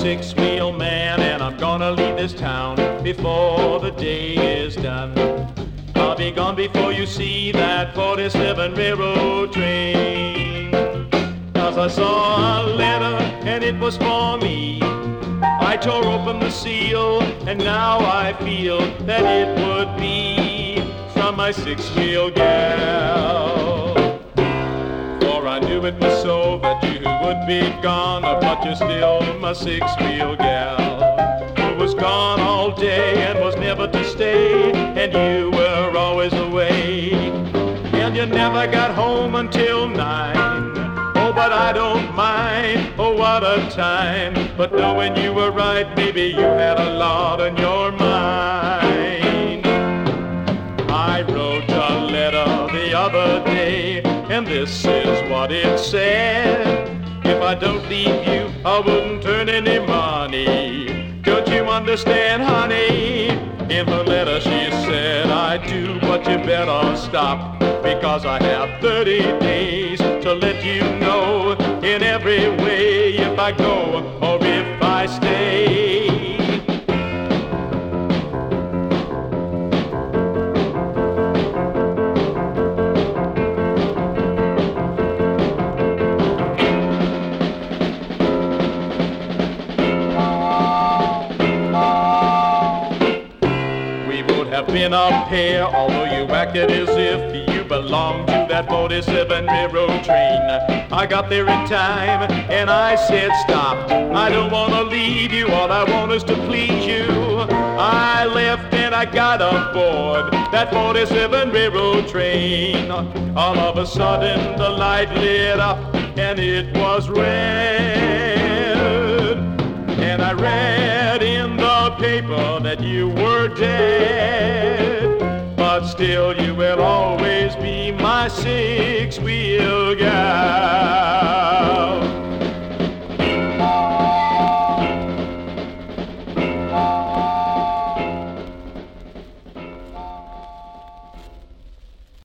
six-wheel man, and I'm gonna leave this town before the day is done. I'll be gone before you see that 47 railroad train. 'Cause I saw a letter and it was for me. I tore open the seal and now I feel that it would be from my six-wheel gal. For I knew it was so that you would be gone, but you're still my six-wheel gal, who was gone all day and was never to stay, and you were always away, and you never got home until 9. Oh, but I don't mind, oh, what a time, but knowing you were right, baby, you had a lot on your mind. I wrote a letter the other day, and this is what it said: if I don't leave you, I wouldn't turn any money. Don't you understand, honey? In her letter she said, I do, but you better stop, because I have 30 days to let you know in every way if I go or if I stay. Have been a pair, although you acted as if you belonged to that 47 railroad train. I got there in time and I said stop, I don't want to leave you, all I want is to please you. I left and I got aboard that 47 railroad train. All of a sudden the light lit up and it was red, and I read in the paper that you were dead, but still you will always be my six-wheel gal.